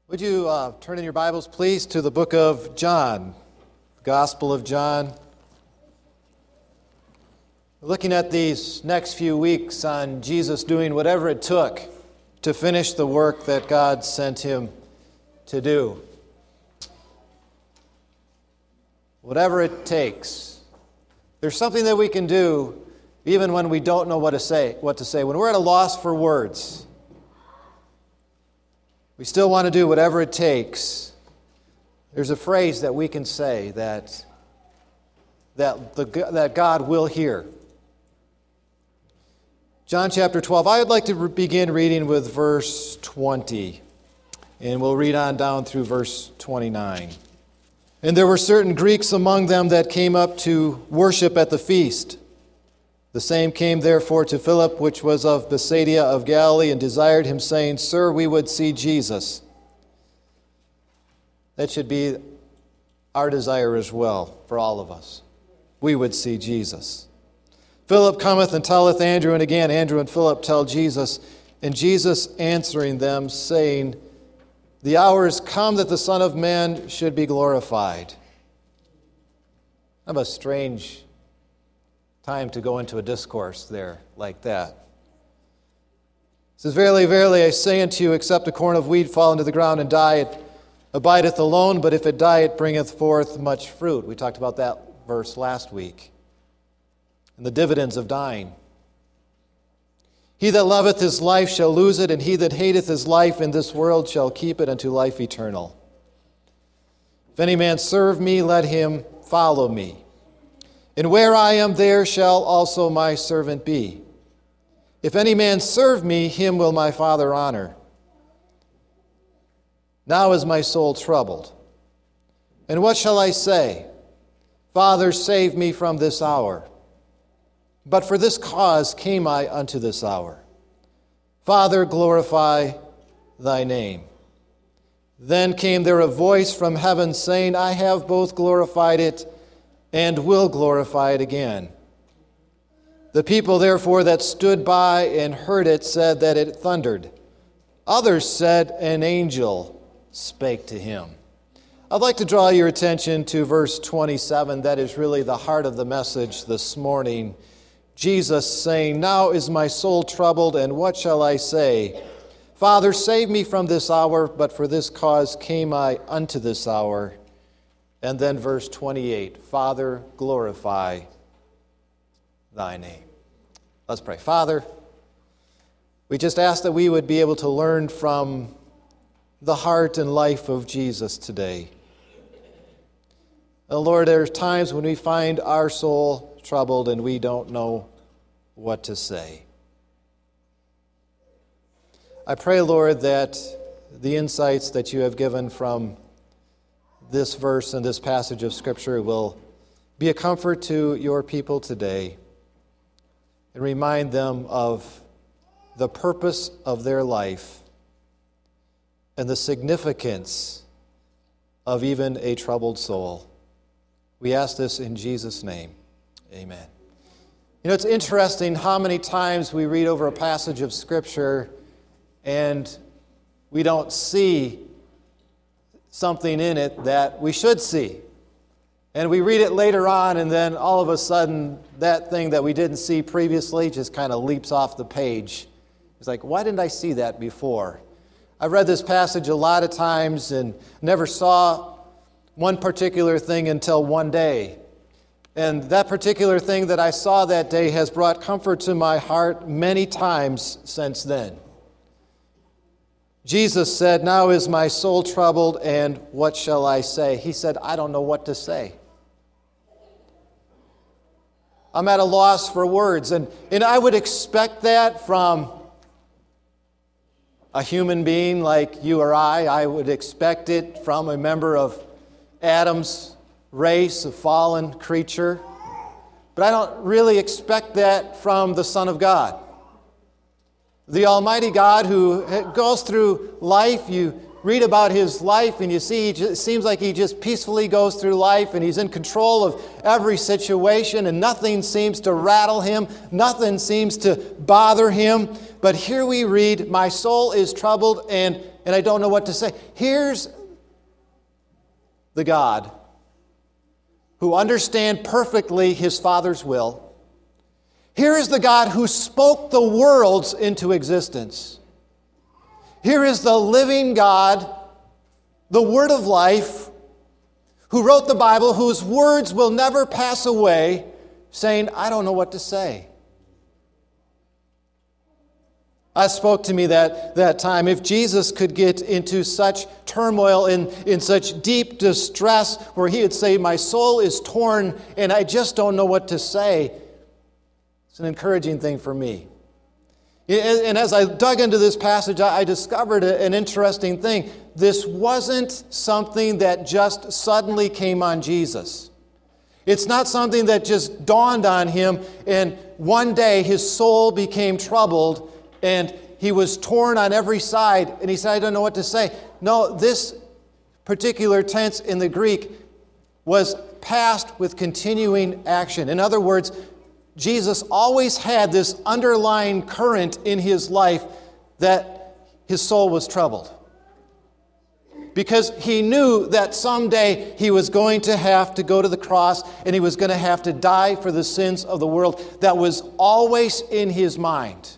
Would you turn in your Bibles, please, to the book of John, the Gospel of John. We're looking at these next few weeks on Jesus doing whatever it took to finish the work that God sent him to do. Whatever it takes. There's something that we can do even when we don't know what to say. When we're at a loss for words, we still want to do whatever it takes. There's a phrase that we can say that God will hear. John chapter 12. I would like to begin reading with verse 20, and we'll read on down through verse 29. And there were certain Greeks among them that came up to worship at the feast. The same came therefore to Philip, which was of Bethsaida of Galilee, and desired him, saying, Sir, we would see Jesus. That should be our desire as well for all of us. We would see Jesus. Philip cometh and telleth Andrew, and again Andrew and Philip tell Jesus, and Jesus answering them, saying, The hour is come that the Son of Man should be glorified. Kind of a strange time to go into a discourse there like that. It says, Verily, verily, I say unto you, except a corn of wheat fall into the ground and die, it abideth alone, but if it die, it bringeth forth much fruit. We talked about that verse last week. And the dividends of dying. He that loveth his life shall lose it, and he that hateth his life in this world shall keep it unto life eternal. If any man serve me, let him follow me. And where I am, there shall also my servant be. If any man serve me, him will my Father honor. Now is my soul troubled. And what shall I say? Father, save me from this hour. But for this cause came I unto this hour. Father, glorify thy name. Then came there a voice from heaven saying, I have both glorified it and will glorify it again. The people therefore that stood by and heard it said that it thundered. Others said, an angel spake to him. I'd like to draw your attention to verse 27. That is really the heart of the message this morning. Jesus saying, Now is my soul troubled, and what shall I say? Father, save me from this hour, but for this cause came I unto this hour. And then verse 28, Father, glorify thy name. Let's pray. Father, we just ask that we would be able to learn from the heart and life of Jesus today. And Lord, there's times when we find our soul troubled and we don't know what to say. I pray, Lord, that the insights that you have given from this verse and this passage of Scripture will be a comfort to your people today and remind them of the purpose of their life and the significance of even a troubled soul. We ask this in Jesus' name. Amen. You know, it's interesting how many times we read over a passage of Scripture and we don't see something in it that we should see. And we read it later on, and then all of a sudden, that thing that we didn't see previously just kind of leaps off the page. It's like, why didn't I see that before? I've read this passage a lot of times and never saw one particular thing until one day. And that particular thing that I saw that day has brought comfort to my heart many times since then. Jesus said, Now is my soul troubled, and what shall I say? He said, I don't know what to say. I'm at a loss for words. And I would expect that from a human being like you or I. I would expect it from a member of Adam's race, a fallen creature. But I don't really expect that from the Son of God. The Almighty God who goes through life. You read about his life and you see it seems like he just peacefully goes through life and he's in control of every situation and nothing seems to rattle him, nothing seems to bother him. But here we read, my soul is troubled, and and I don't know what to say. Here's the God who understands perfectly his Father's will. Here is the God who spoke the worlds into existence. Here is the living God, the Word of life, who wrote the Bible, whose words will never pass away, saying, I don't know what to say. I spoke to me that time. If Jesus could get into such turmoil, in such deep distress, where he would say, my soul is torn and I just don't know what to say, it's an encouraging thing for me. And as I dug into this passage, I discovered an interesting thing. This wasn't something that just suddenly came on Jesus. It's not something that just dawned on him and one day his soul became troubled and he was torn on every side and he said, I don't know what to say. No, this particular tense in the Greek was past with continuing action. In other words, Jesus always had this underlying current in his life that his soul was troubled. Because he knew that someday he was going to have to go to the cross and he was going to have to die for the sins of the world. That was always in his mind.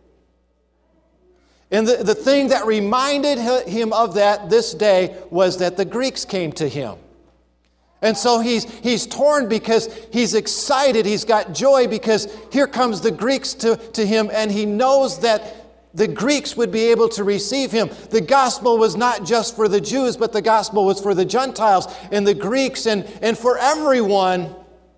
And the thing that reminded him of that this day was that the Greeks came to him. And so he's torn because he's excited, he's got joy because here comes the Greeks to him, and he knows that the Greeks would be able to receive him. The gospel was not just for the Jews, but the gospel was for the Gentiles and the Greeks and for everyone.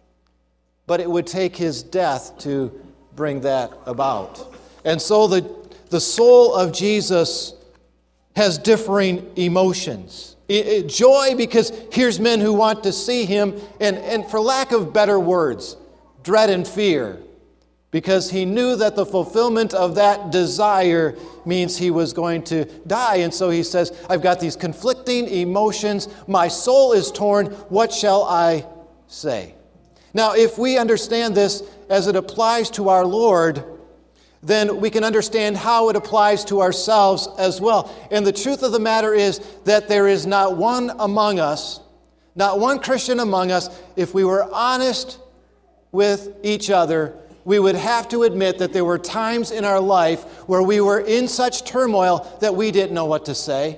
But it would take his death to bring that about. And so the soul of Jesus has differing emotions. Joy because here's men who want to see him, and for lack of better words, dread and fear, because he knew that the fulfillment of that desire means he was going to die. And so he says, I've got these conflicting emotions. My soul is torn. What shall I say? Now, if we understand this as it applies to our Lord, then we can understand how it applies to ourselves as well. And the truth of the matter is that there is not one among us, not one Christian among us, if we were honest with each other, we would have to admit that there were times in our life where we were in such turmoil that we didn't know what to say.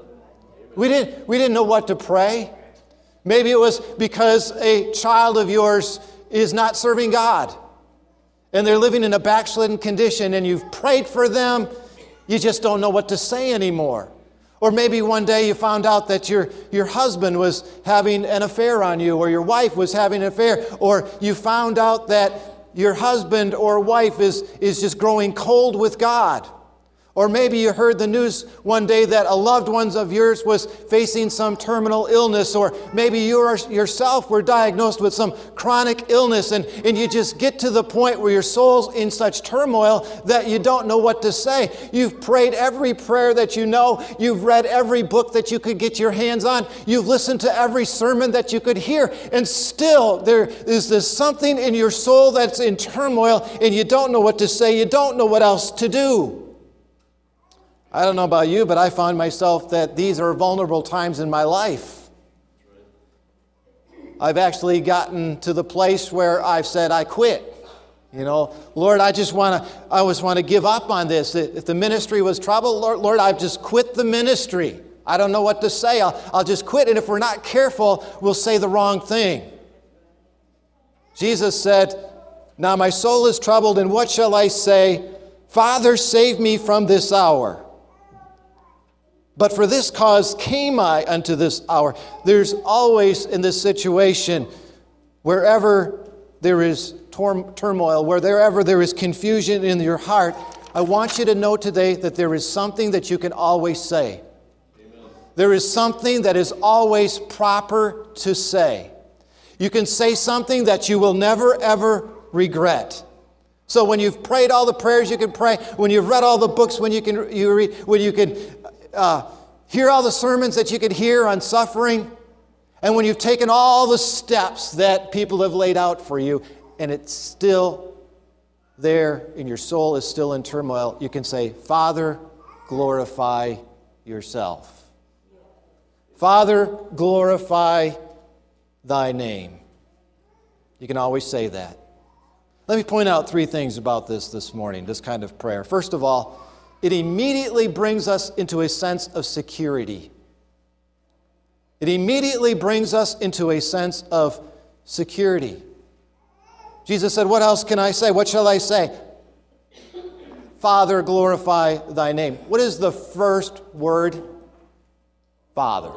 We didn't know what to pray. Maybe it was because a child of yours is not serving God. And they're living in a backslidden condition, and you've prayed for them, you just don't know what to say anymore. Or maybe one day you found out that your husband was having an affair on you, or your wife was having an affair, or you found out that your husband or wife is just growing cold with God. Or maybe you heard the news one day that a loved one of yours was facing some terminal illness, or maybe you yourself were diagnosed with some chronic illness, and you just get to the point where your soul's in such turmoil that you don't know what to say. You've prayed every prayer that you know. You've read every book that you could get your hands on. You've listened to every sermon that you could hear, and still there is this something in your soul that's in turmoil, and you don't know what to say. You don't know what else to do. I don't know about you, but I find myself that these are vulnerable times in my life. I've actually gotten to the place where I've said, I quit. Lord, I just want to give up on this. If the ministry was trouble, Lord, I've just quit the ministry. I don't know what to say. I'll just quit. And if we're not careful, we'll say the wrong thing. Jesus said, now my soul is troubled, and what shall I say? Father, save me from this hour. But for this cause came I unto this hour. There's always in this situation, wherever there is turmoil, wherever there is confusion in your heart, I want you to know today that there is something that you can always say. Amen. There is something that is always proper to say. You can say something that you will never, ever regret. So when you've prayed all the prayers you can pray, when you've read all the books you read, when you can hear all the sermons that you could hear on suffering, and when you've taken all the steps that people have laid out for you, and it's still there and your soul is still in turmoil, you can say, Father, glorify yourself. Father, glorify thy name. You can always say that. Let me point out three things about this morning, this kind of prayer. First of all, it immediately brings us into a sense of security. It immediately brings us into a sense of security. Jesus said, what else can I say? What shall I say? Father, glorify thy name. What is the first word? Father.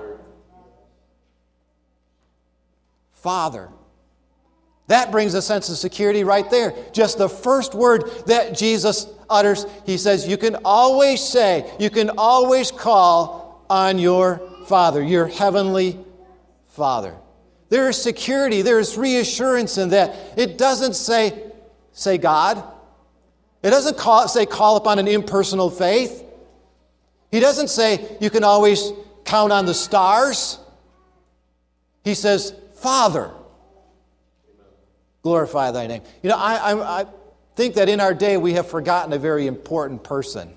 Father. That brings a sense of security right there. Just the first word that Jesus utters, he says, you can always say, you can always call on your Father, your heavenly Father. There is security, there is reassurance in that. It doesn't say God. It doesn't say call upon an impersonal faith. He doesn't say you can always count on the stars. He says, Father, glorify thy name. You know, I think that in our day we have forgotten a very important person.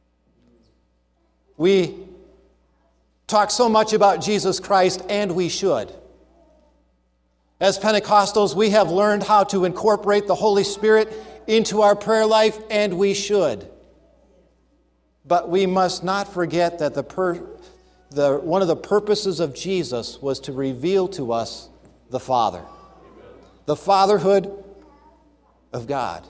We talk so much about Jesus Christ, and we should. As Pentecostals, we have learned how to incorporate the Holy Spirit into our prayer life, and we should. But we must not forget that one of the purposes of Jesus was to reveal to us the Father. The fatherhood of God.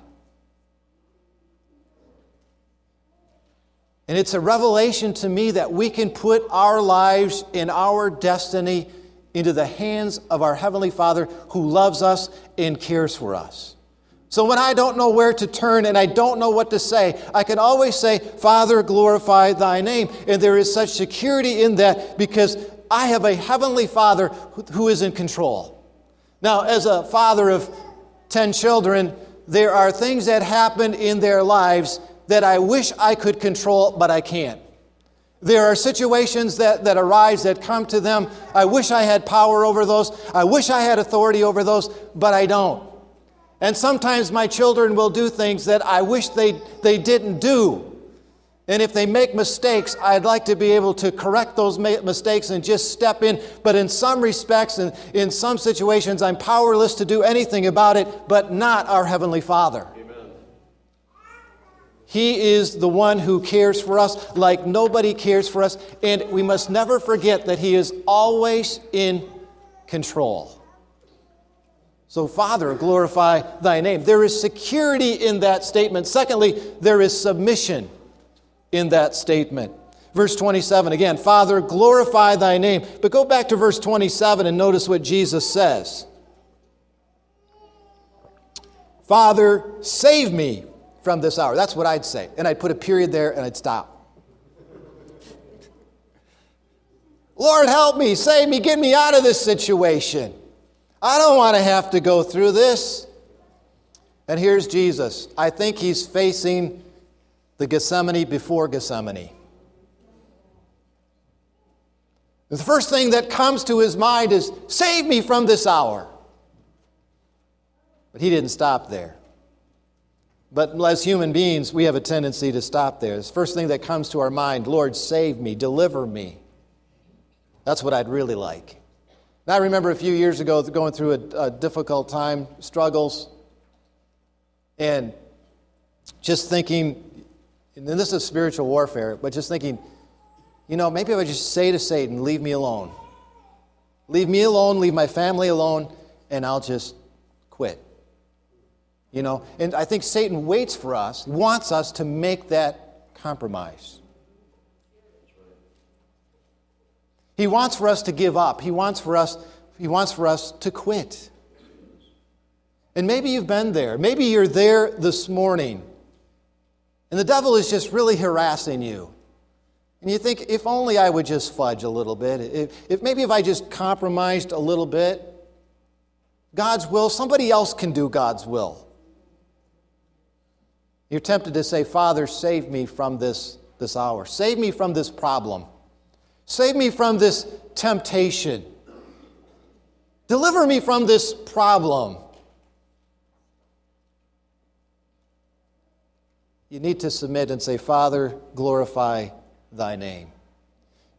And it's a revelation to me that we can put our lives and our destiny into the hands of our Heavenly Father who loves us and cares for us. So when I don't know where to turn and I don't know what to say, I can always say, Father, glorify thy name. And there is such security in that because I have a Heavenly Father who is in control. Now, as a father of 10 children, there are things that happen in their lives that I wish I could control, but I can't. There are situations that arise that come to them. I wish I had power over those. I wish I had authority over those, but I don't. And sometimes my children will do things that I wish they didn't do. And if they make mistakes, I'd like to be able to correct those mistakes and just step in. But in some respects and in some situations, I'm powerless to do anything about it, but not our Heavenly Father. Amen. He is the one who cares for us like nobody cares for us. And we must never forget that He is always in control. So, Father, glorify thy name. There is security in that statement. Secondly, there is submission in that statement. Verse 27, again, Father, glorify thy name. But go back to verse 27 and notice what Jesus says. Father, save me from this hour. That's what I'd say. And I'd put a period there and I'd stop. Lord, help me, save me, get me out of this situation. I don't want to have to go through this. And here's Jesus. I think he's facing the Gethsemane before Gethsemane. The first thing that comes to his mind is, save me from this hour. But he didn't stop there. But as human beings, we have a tendency to stop there. The first thing that comes to our mind, Lord, save me, deliver me. That's what I'd really like. And I remember a few years ago going through a difficult time, struggles, and just thinking, and this is spiritual warfare, but just thinking, maybe if I just say to Satan, leave me alone. Leave me alone, leave my family alone, and I'll just quit. And I think Satan waits for us, wants us to make that compromise. He wants for us to give up. He wants for us to quit. And maybe you've been there. Maybe you're there this morning. And the devil is just really harassing you. And you think, if only I would just fudge a little bit. If I just compromised a little bit. God's will, somebody else can do God's will. You're tempted to say, Father, save me from this hour. Save me from this problem. Save me from this temptation. Deliver me from this problem. You need to submit and say, Father, glorify thy name.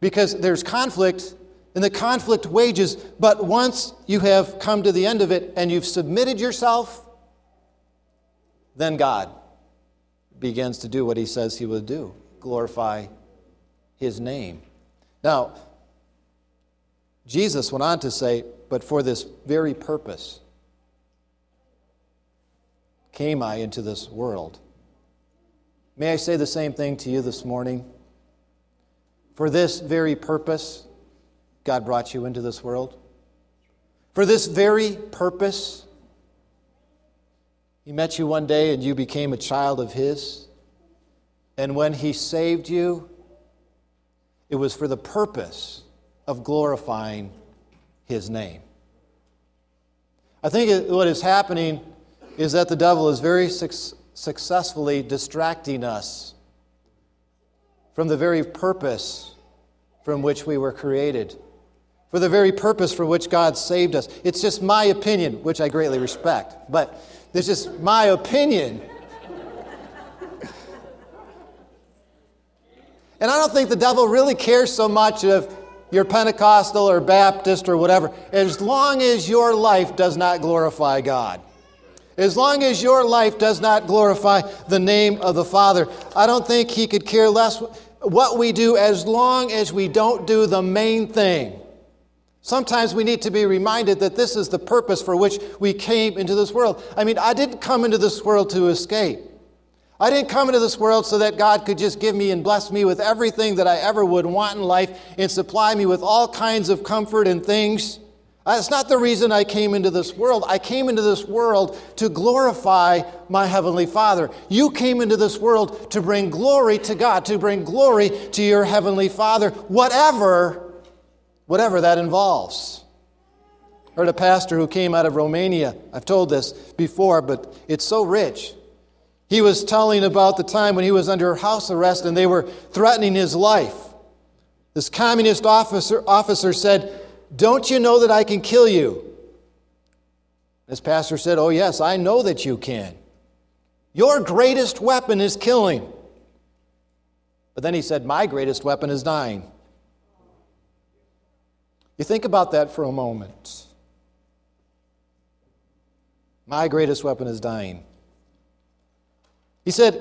because there's conflict, and the conflict wages. But once you have come to the end of it and you've submitted yourself, then God begins to do what he says he will do, glorify his name. Now, Jesus went on to say, but for this very purpose came I into this world. May I say the same thing to you this morning? For this very purpose, God brought you into this world. For this very purpose, he met you one day and you became a child of his. And when he saved you, it was for the purpose of glorifying his name. I think what is happening is that the devil is very successfully distracting us from the very purpose from which we were created, for the very purpose for which God saved us. It's just my opinion, which I greatly respect, but it's just my opinion. And I don't think the devil really cares so much if you're Pentecostal or Baptist or whatever, as long as your life does not glorify God. As long as your life does not glorify the name of the Father. I don't think he could care less what we do as long as we don't do the main thing. Sometimes we need to be reminded that this is the purpose for which we came into this world. I mean, I didn't come into this world to escape. I didn't come into this world so that God could just give me and bless me with everything that I ever would want in life and supply me with all kinds of comfort and things. That's not the reason I came into this world. I came into this world to glorify my Heavenly Father. You came into this world to bring glory to God, to bring glory to your Heavenly Father, whatever that involves. I heard a pastor who came out of Romania. I've told this before, but it's so rich. He was telling about the time when he was under house arrest and they were threatening his life. This communist officer said, "Don't you know that I can kill you?" This pastor said, "Oh yes, I know that you can. Your greatest weapon is killing." But then he said, "My greatest weapon is dying." You think about that for a moment. My greatest weapon is dying. He said,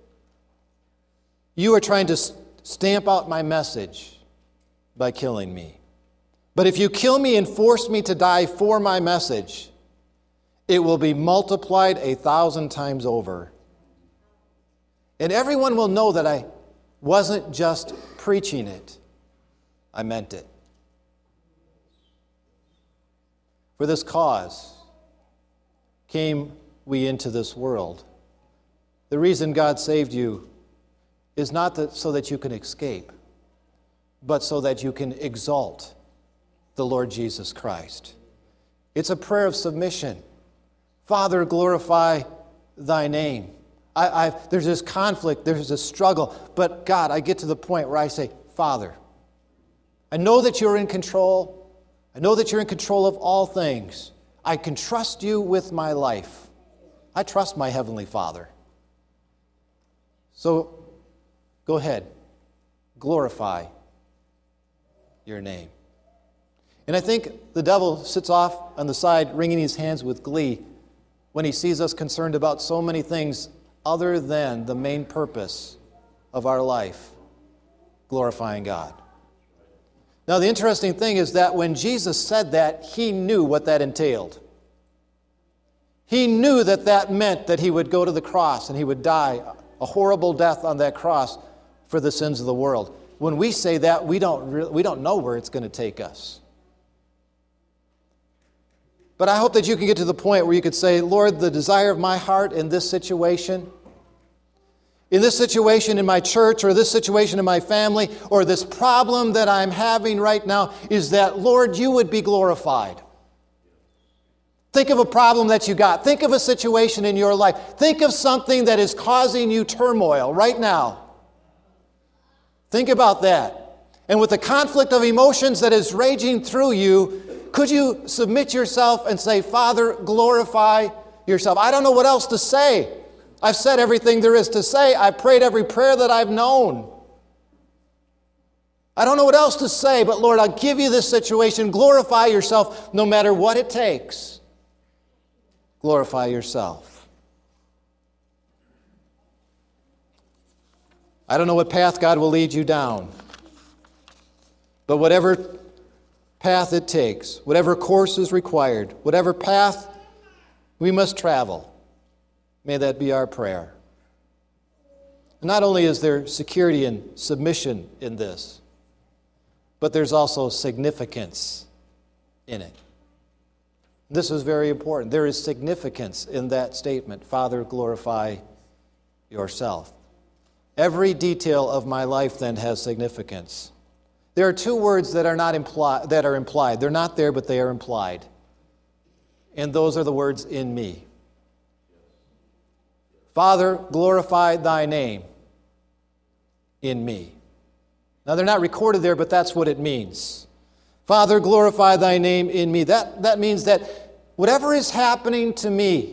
"You are trying to stamp out my message by killing me. But if you kill me and force me to die for my message, it will be multiplied 1,000 times over. And everyone will know that I wasn't just preaching it, I meant it." For this cause came we into this world. The reason God saved you is not so that you can escape, but so that you can exalt the Lord Jesus Christ. It's a prayer of submission. Father, glorify thy name. There's this conflict, there's this struggle, but God, I get to the point where I say, Father, I know that you're in control. I know that you're in control of all things. I can trust you with my life. I trust my Heavenly Father. So go ahead, glorify your name. And I think the devil sits off on the side wringing his hands with glee when he sees us concerned about so many things other than the main purpose of our life, glorifying God. Now the interesting thing is that when Jesus said that, he knew what that entailed. He knew that that meant that he would go to the cross and he would die a horrible death on that cross for the sins of the world. When we say that, we don't know where it's going to take us. But I hope that you can get to the point where you could say, Lord, the desire of my heart in this situation in my church, or this situation in my family, or this problem that I'm having right now, is that, Lord, you would be glorified. Think of a problem that you got. Think of a situation in your life. Think of something that is causing you turmoil right now. Think about that. And with the conflict of emotions that is raging through you, could you submit yourself and say, Father, glorify yourself? I don't know what else to say. I've said everything there is to say. I've prayed every prayer that I've known. I don't know what else to say, but Lord, I'll give you this situation. Glorify yourself no matter what it takes. Glorify yourself. I don't know what path God will lead you down, but whatever path it takes, whatever course is required, whatever path we must travel, may that be our prayer. Not only is there security and submission in this, but there's also significance in it. This is very important. There is significance in that statement, Father, glorify yourself. Every detail of my life then has significance. There are two words that are implied. They're not there, but they are implied. And those are the words in me. Father, glorify thy name in me. Now, they're not recorded there, but that's what it means. Father, glorify thy name in me. That means that whatever is happening to me,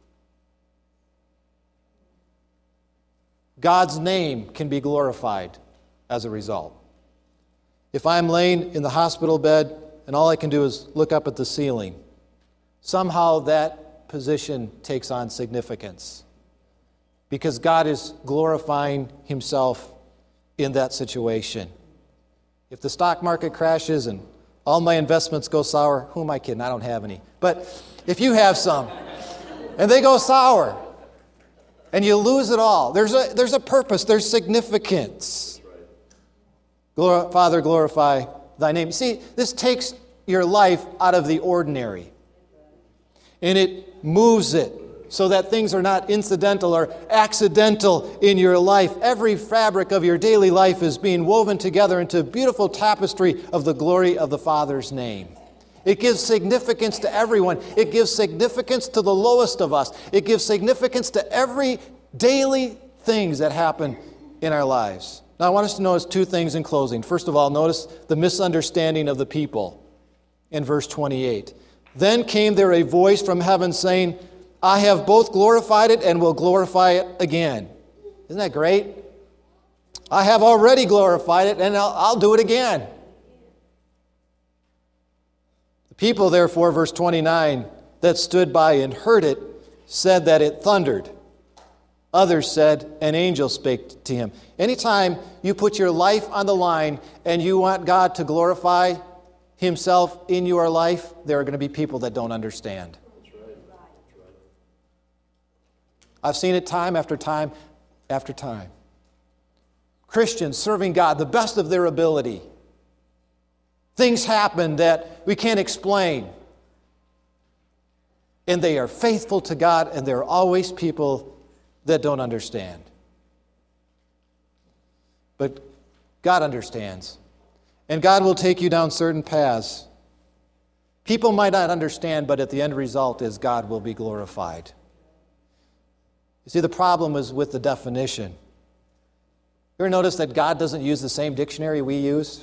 God's name can be glorified as a result. If I'm laying in the hospital bed and all I can do is look up at the ceiling, somehow that position takes on significance because God is glorifying himself in that situation. If the stock market crashes and all my investments go sour, who am I kidding? I don't have any. But if you have some and they go sour and you lose it all, there's a purpose, there's significance. Father, glorify thy name. See, this takes your life out of the ordinary. And it moves it so that things are not incidental or accidental in your life. Every fabric of your daily life is being woven together into a beautiful tapestry of the glory of the Father's name. It gives significance to everyone. It gives significance to the lowest of us. It gives significance to every daily things that happen in our lives. Now, I want us to notice two things in closing. First of all, notice the misunderstanding of the people in verse 28. Then came there a voice from heaven saying, I have both glorified it and will glorify it again. Isn't that great? I have already glorified it and I'll do it again. The people, therefore, verse 29, that stood by and heard it, said that it thundered. Others said, an angel spake to him. Anytime you put your life on the line and you want God to glorify himself in your life, there are going to be people that don't understand. I've seen it time after time after time. Christians serving God the best of their ability. Things happen that we can't explain. And they are faithful to God, and there are always people that don't understand. But God understands. And God will take you down certain paths. People might not understand, but at the end result is God will be glorified. You see, the problem is with the definition. You ever notice that God doesn't use the same dictionary we use?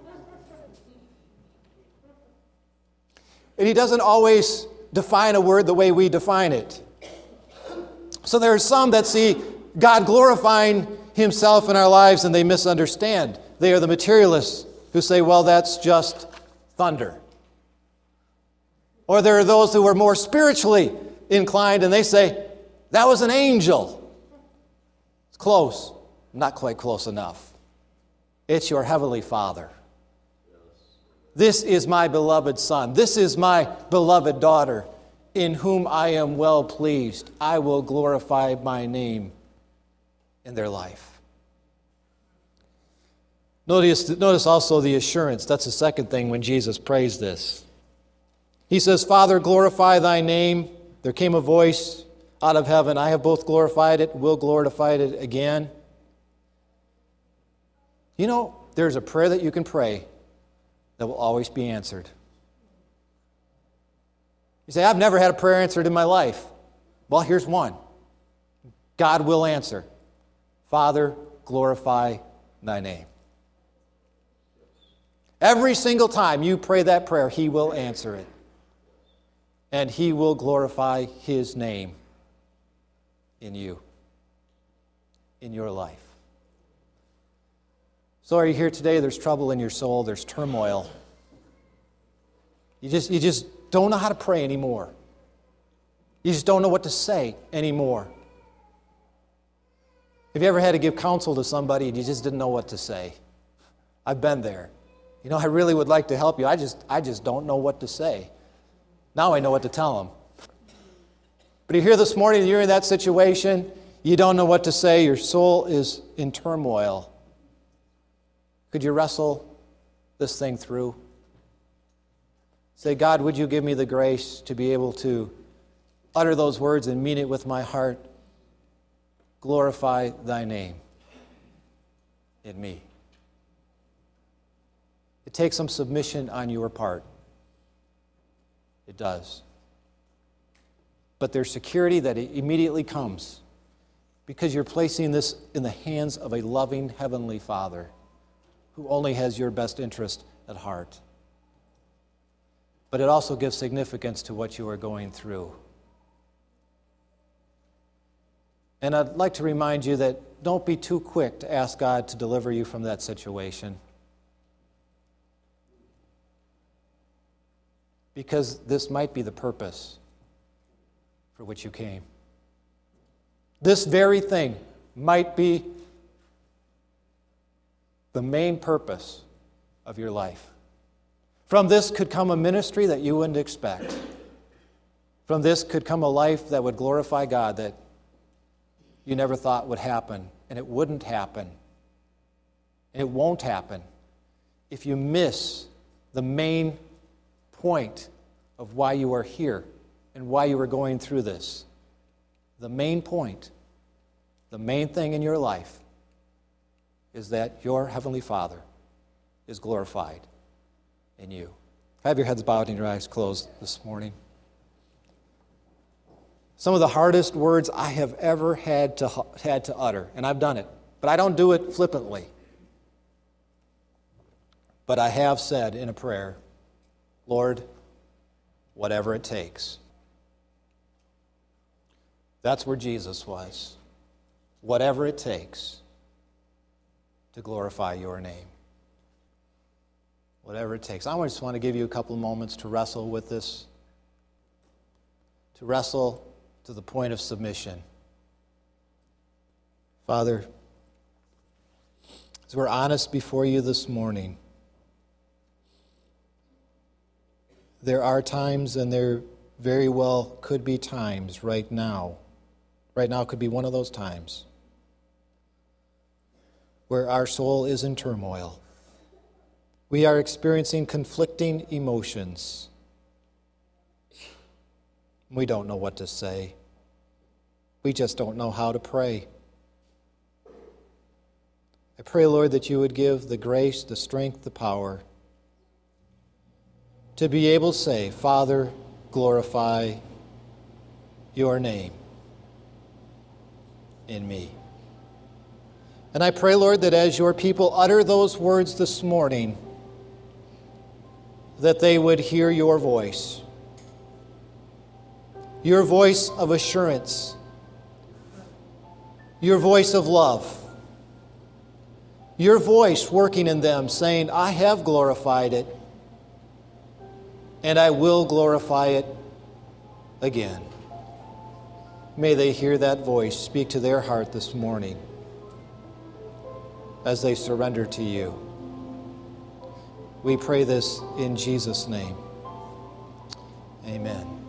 And he doesn't always define a word the way we define it. So there are some that see God glorifying himself in our lives and they misunderstand. They are the materialists who say, well, that's just thunder. Or there are those who are more spiritually inclined and they say, that was an angel. It's close, not quite close enough. It's your heavenly Father. This is my beloved Son. This is my beloved daughter, in whom I am well pleased. I will glorify my name in their life. Notice also the assurance. That's the second thing when Jesus prays this. He says, Father, glorify thy name. There came a voice out of heaven. I have both glorified it, will glorify it again. You know, there's a prayer that you can pray that will always be answered. You say, I've never had a prayer answered in my life. Well, here's one. God will answer. Father, glorify thy name. Every single time you pray that prayer, he will answer it. And he will glorify his name in you, in your life. So are you here today? There's trouble in your soul. There's turmoil. You just don't know how to pray anymore. You just don't know what to say anymore. Have you ever had to give counsel to somebody and you just didn't know what to say? I've been there. You know, I really would like to help you. I just don't know what to say. Now I know what to tell them. But you're here this morning and you're in that situation. You don't know what to say. Your soul is in turmoil. Could you wrestle this thing through? Say, God, would you give me the grace to be able to utter those words and mean it with my heart? Glorify thy name in me. It takes some submission on your part. It does. But there's security that immediately comes because you're placing this in the hands of a loving Heavenly Father who only has your best interest at heart. But it also gives significance to what you are going through. And I'd like to remind you that don't be too quick to ask God to deliver you from that situation. Because this might be the purpose for which you came. This very thing might be the main purpose of your life. From this could come a ministry that you wouldn't expect. From this could come a life that would glorify God that you never thought would happen, and it wouldn't happen. And it won't happen if you miss the main point of why you are here and why you are going through this. The main point, the main thing in your life is that your Heavenly Father is glorified in you. Have your heads bowed and your eyes closed this morning. Some of the hardest words I have ever had to utter, and I've done it, but I don't do it flippantly. But I have said in a prayer, Lord, whatever it takes. That's where Jesus was. Whatever it takes to glorify your name. Whatever it takes. I just want to give you a couple of moments to wrestle with this, to wrestle to the point of submission. Father, as we're honest before you this morning, there are times, and there very well could be times right now. Right now could be one of those times where our soul is in turmoil. We are experiencing conflicting emotions. We don't know what to say. We just don't know how to pray. I pray, Lord, that you would give the grace, the strength, the power to be able to say, Father, glorify your name in me. And I pray, Lord, that as your people utter those words this morning, that they would hear your voice of assurance, your voice of love, your voice working in them, saying, I have glorified it, and I will glorify it again. May they hear that voice speak to their heart this morning as they surrender to you. We pray this in Jesus' name. Amen.